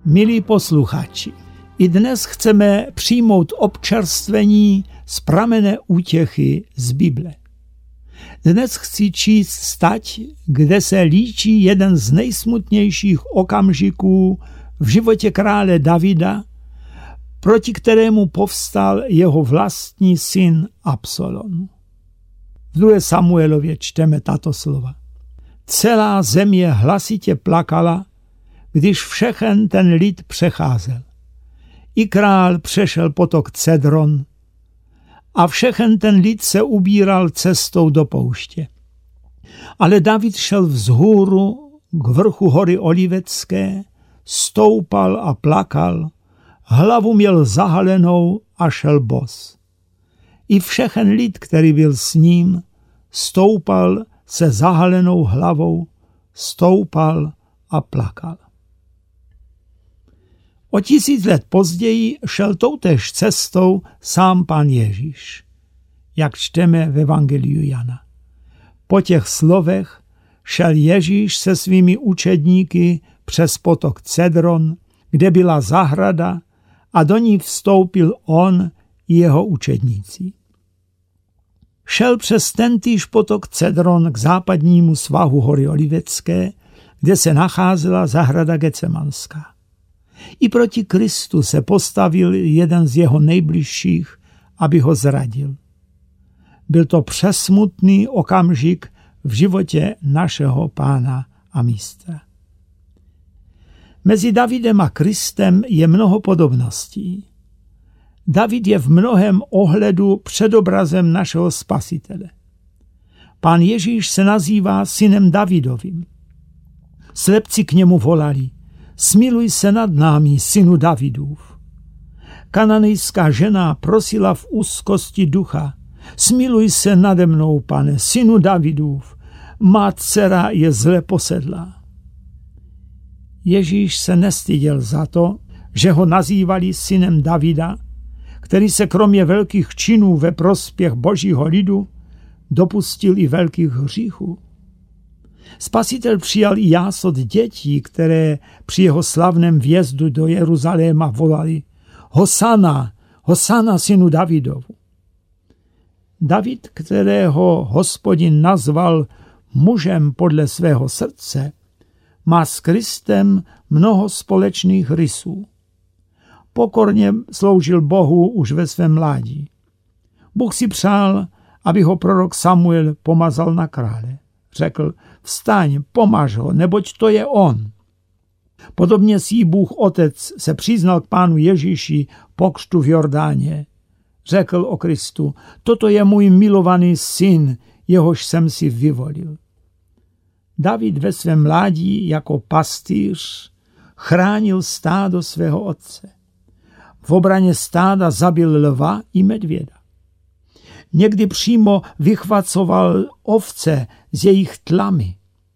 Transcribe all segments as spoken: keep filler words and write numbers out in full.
Milí posluchači, i dnes chceme přijmout občerstvení z pramene útěchy z Bible. Dnes chci číst stať, kde se líčí jeden z nejsmutnějších okamžiků v životě krále Davida, proti kterému povstal jeho vlastní syn Absalom. V druhé Samuelově čteme tato slova. Celá země hlasitě plakala, když všechen ten lid přecházel. I král přešel potok Cedron a všechen ten lid se ubíral cestou do pouště. Ale David šel vzhůru k vrchu hory Olivecké, stoupal a plakal, hlavu měl zahalenou a šel bos. I všechen lid, který byl s ním, stoupal se zahalenou hlavou, stoupal a plakal. O tisíc let později šel toutéž cestou sám Pán Ježíš, jak čteme v Evangeliu Jana. Po těch slovech šel Ježíš se svými učedníky přes potok Cedron, kde byla zahrada, a do ní vstoupil on i jeho učedníci. Šel přes tentýž potok Cedron k západnímu svahu hory Olivecké, kde se nacházela zahrada Getsemanská. I proti Kristu se postavil jeden z jeho nejbližších, aby ho zradil. Byl to přesmutný okamžik v životě našeho Pána a mistra. Mezi Davidem a Kristem je mnoho podobností. David je v mnohém ohledu předobrazem našeho Spasitele. Pán Ježíš se nazývá synem Davidovým. Slepci k němu volali: Smiluj se nad námi, synu Davidův. Kananejská žena prosila v úzkosti ducha: Smiluj se nade mnou, pane, synu Davidův, má dcera je zle posedlá. Ježíš se nestyděl za to, že ho nazývali synem Davida, který se kromě velkých činů ve prospěch božího lidu dopustil i velkých hříchů. Spasitel přijal i jásot dětí, které při jeho slavném vjezdu do Jeruzaléma volali: Hosana, Hosana synu Davidovu. David, kterého Hospodin nazval mužem podle svého srdce, má s Kristem mnoho společných rysů. Pokorně sloužil Bohu už ve svém mládí. Bůh si přál, aby ho prorok Samuel pomazal na krále. Řekl: Vstaň, pomaž ho, neboť to je on. Podobně si Bůh Otec se přiznal k Pánu Ježíši po křtu v Jordáně. Řekl o Kristu: Toto je můj milovaný syn, jehož jsem si vyvolil. David ve svém mládí jako pastýř chránil stádo svého otce. V obraně stáda zabil lva i medvěda. Někdy přímo vychvacoval ovce z jejich tlamy.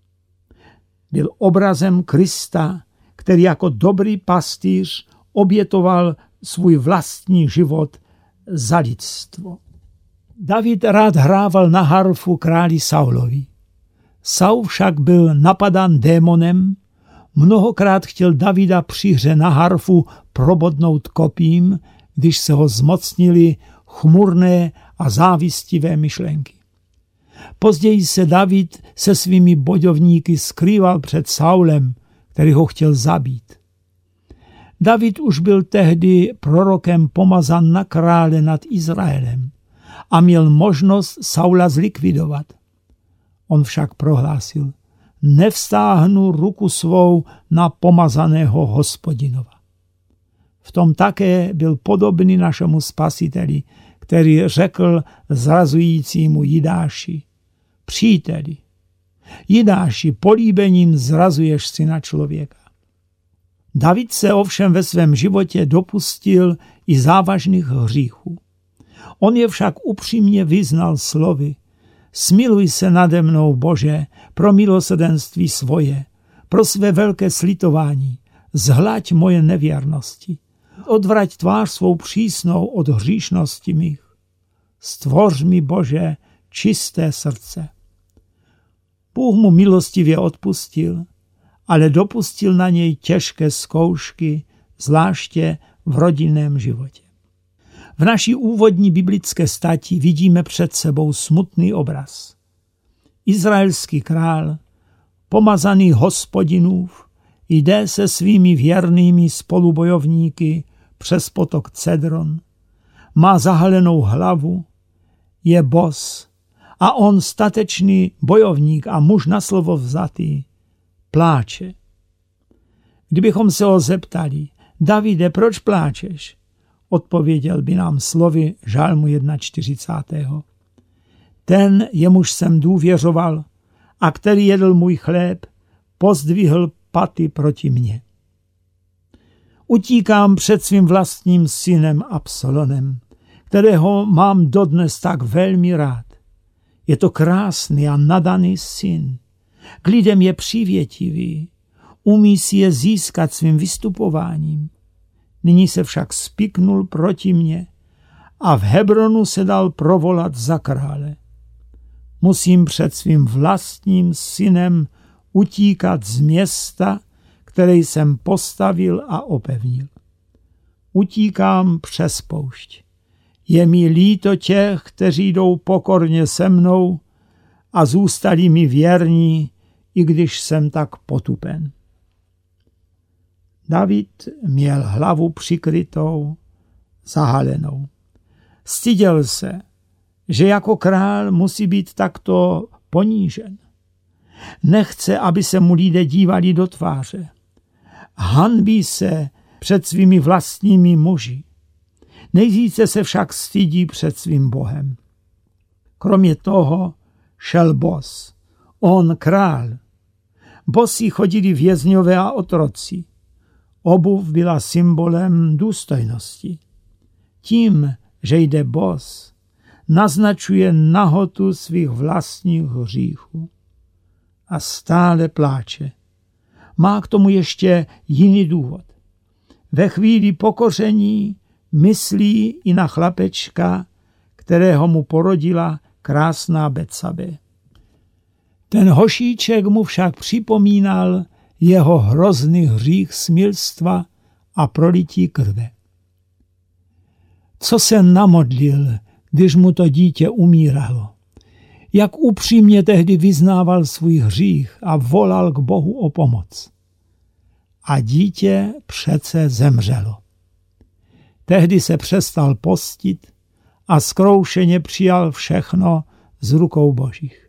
Byl obrazem Krista, který jako dobrý pastýř obětoval svůj vlastní život za lidstvo. David rád hrával na harfu králi Saulovi. Saul však byl napadán démonem, mnohokrát chtěl Davida při hře na harfu probodnout kopím, když se ho zmocnili chmurné a závistivé myšlenky. Později se David se svými bojovníky skrýval před Saulem, který ho chtěl zabít. David už byl tehdy prorokem pomazán na krále nad Izraelem a měl možnost Saula zlikvidovat. On však prohlásil: Nevstáhnu ruku svou na pomazaného Hospodinova. V tom také byl podobný našemu Spasiteli, který řekl zrazujícímu Jidáši: Příteli, Jidáši, políbením zrazuješ syna člověka. David se ovšem ve svém životě dopustil i závažných hříchů. On je však upřímně vyznal slovy: Smiluj se nade mnou, Bože, pro milosrdenství svoje, pro své velké slitování, zhlaď moje nevěrnosti. Odvrať tvář svou přísnou od hříšnosti mých. Stvoř mi, Bože, čisté srdce. Bůh mu milostivě odpustil ale dopustil na něj těžké zkoušky, zvláště v rodinném životě. V naší úvodní biblické stati vidíme před sebou smutný obraz. Izraelský král, pomazaný Hospodinův, jde se svými věrnými spolubojovníky přes potok Cedron, má zahalenou hlavu, je bos a on, statečný bojovník a muž na slovo vzatý, pláče. Kdybychom se ho zeptali, Davide, proč pláčeš? Odpověděl by nám slovy Žalmu čtyřicátého prvního Ten, jemuž jsem důvěřoval a který jedl můj chléb, pozdvihl paty proti mně. Utíkám před svým vlastním synem Absalonem, kterého mám dodnes tak velmi rád. Je to krásný a nadaný syn. K lidem je přívětivý, umí si je získat svým vystupováním. Nyní se však spiknul proti mně a v Hebronu se dal provolat za krále. Musím před svým vlastním synem utíkat z města, které jsem postavil a opevnil. Utíkám přes poušť. Je mi líto těch, kteří jdou pokorně se mnou a zůstali mi věrní, i když jsem tak potupen. David měl hlavu přikrytou, zahalenou. Styděl se, že jako král musí být takto ponížen. Nechce, aby se mu lidé dívali do tváře. Hanbí se před svými vlastními muži. Nejvíce se však stydí před svým Bohem. Kromě toho šel bos, on král. Bosí chodili vězňové a otroci. Obuv byla symbolem důstojnosti. Tím, že jde bos, naznačuje nahotu svých vlastních hříchů. A stále pláče. Má k tomu ještě jiný důvod. Ve chvíli pokoření myslí i na chlapečka, kterého mu porodila krásná Betsabe. Ten hošíček mu však připomínal jeho hrozný hřích smilstva a prolití krve. Co se namodlil, když mu to dítě umíralo? Jak upřímně tehdy vyznával svůj hřích a volal k Bohu o pomoc. A dítě přece zemřelo. Tehdy se přestal postit a zkroušeně přijal všechno z rukou Božích.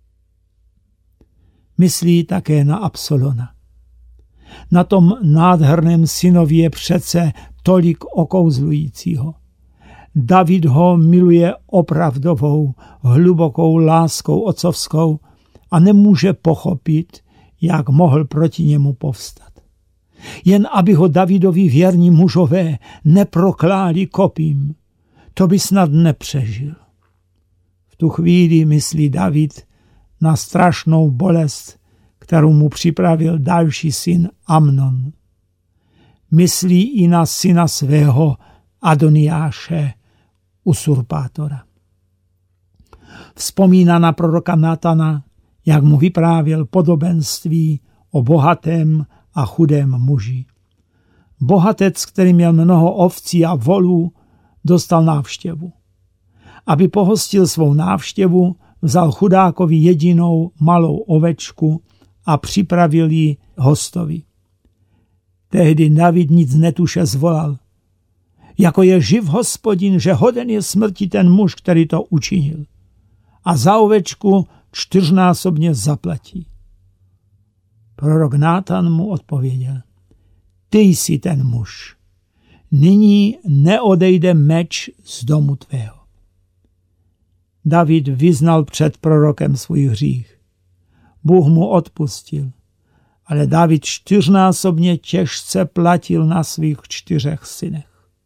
Myslí také na Absalona. Na tom nádherném synovi je přece tolik okouzlujícího. David ho miluje opravdovou, hlubokou láskou otcovskou a nemůže pochopit, jak mohl proti němu povstat. Jen aby ho Davidovi věrní mužové neprokláli kopím, to by snad nepřežil. V tu chvíli myslí David na strašnou bolest, kterou mu připravil další syn Amnon. Myslí i na syna svého Adoniáše, usurpátora. Vzpomíná na proroka Natana, jak mu vyprávěl podobenství o bohatém a chudém muži. Bohatec, který měl mnoho ovcí a volů, dostal návštěvu. Aby pohostil svou návštěvu, vzal chudákovi jedinou malou ovečku a připravil ji hostovi. Tehdy David nic netuše zvolal. Jako je živ Hospodin, že hoden je smrti ten muž, který to učinil. A za ovečku čtyřnásobně zaplatí. Prorok Nátan mu odpověděl. Ty jsi ten muž. Nyní neodejde meč z domu tvého. David vyznal před prorokem svůj hřích. Bůh mu odpustil, ale David čtyřnásobně těžce platil na svých čtyřech synech.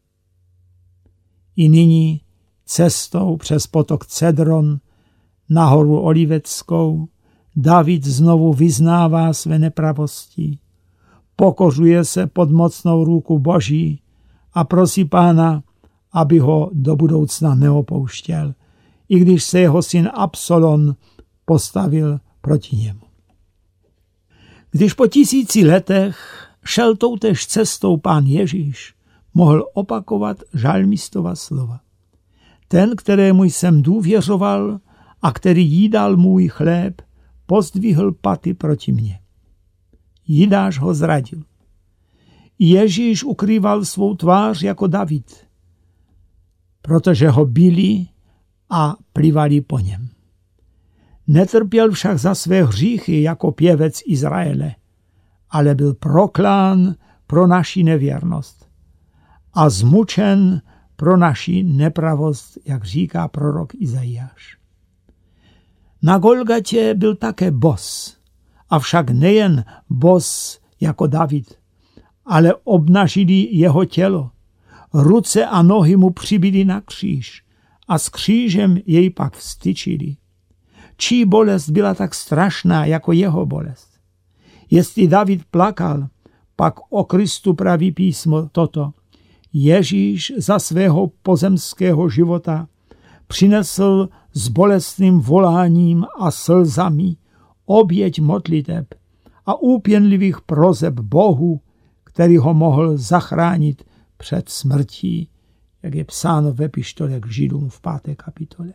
I nyní cestou přes potok Cedron na horu Oliveckou David znovu vyznává své nepravosti, pokořuje se pod mocnou ruku Boží a prosí Pána, aby ho do budoucna neopouštěl, i když se jeho syn Absalon postavil proti němu. Když po tisíci letech šel toutéž cestou Pán Ježíš, mohl opakovat žalmistova slova. Ten, kterému jsem důvěřoval a který jídal můj chléb, pozdvihl paty proti mně. Jidáš ho zradil. Ježíš ukrýval svou tvář jako David, protože ho bili a plivali po něm. Netrpěl však za své hříchy jako pěvec Izraele, ale byl proklán pro naši nevěrnost a zmučen pro naši nepravost, jak říká prorok Izajáš. Na Golgatě byl také bos, avšak nejen bos jako David, ale obnažili jeho tělo. Ruce a nohy mu přibili na kříž a s křížem jej pak vstyčili. Čí bolest byla tak strašná jako jeho bolest? Jestli David plakal, pak o Kristu praví písmo toto. Ježíš za svého pozemského života přinesl s bolestným voláním a slzami oběť modliteb a úpěnlivých prozeb Bohu, který ho mohl zachránit před smrtí, jak je psáno v epištole k Židům v páté kapitole.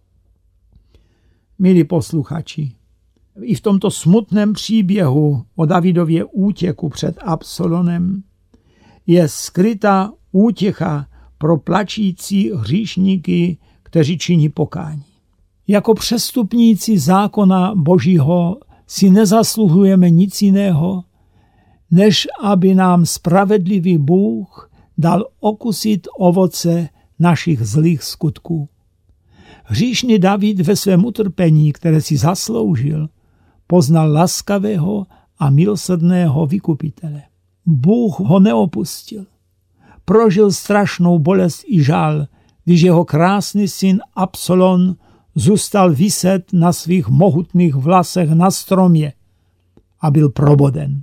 Milí posluchači, i v tomto smutném příběhu o Davidově útěku před Absalonem je skrytá útěcha pro plačící hříšníky, kteří činí pokání. Jako přestupníci zákona Božího si nezasluhujeme nic jiného, než aby nám spravedlivý Bůh dal okusit ovoce našich zlých skutků. Hříšný David ve svém utrpení, které si zasloužil, poznal laskavého a milosrdného vykupitele. Bůh ho neopustil. Prožil strašnou bolest i žál, když jeho krásný syn Absalom zůstal viset na svých mohutných vlasech na stromě a byl proboden.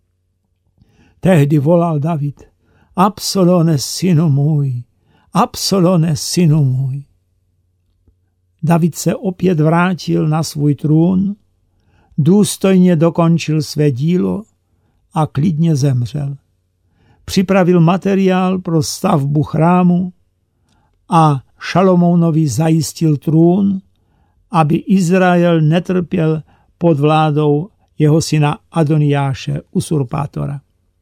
Tehdy volal David: Absalone, synu můj, Absalone, synu můj. David se opět vrátil na svůj trůn, důstojně dokončil své dílo a klidně zemřel. Připravil materiál pro stavbu chrámu a Šalomounovi zajistil trůn, aby Izrael netrpěl pod vládou jeho syna Adoniáše, usurpátora.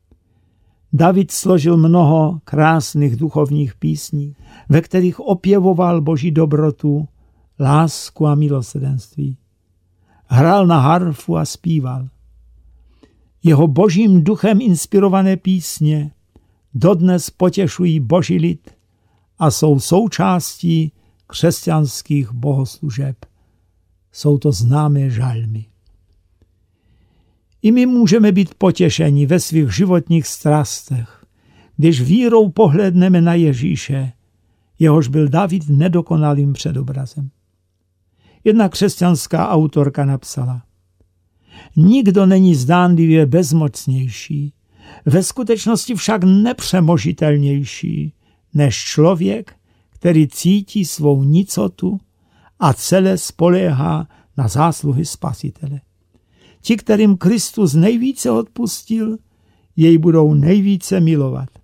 David složil mnoho krásných duchovních písní, ve kterých opěvoval Boží dobrotu, lásku a milosrdenství. Hrál na harfu a zpíval. Jeho Božím duchem inspirované písně dodnes potěšují Boží lid a jsou součástí křesťanských bohoslužeb. Jsou to známé žalmy. I my můžeme být potěšeni ve svých životních strastech, když vírou pohledneme na Ježíše, jehož byl David nedokonalým předobrazem. Jedna křesťanská autorka napsala: Nikdo není zdánlivě bezmocnější, ve skutečnosti však nepřemožitelnější, než člověk, který cítí svou nicotu a celé spoléhá na zásluhy Spasitele. Ti, kterým Kristus nejvíce odpustil, jej budou nejvíce milovat.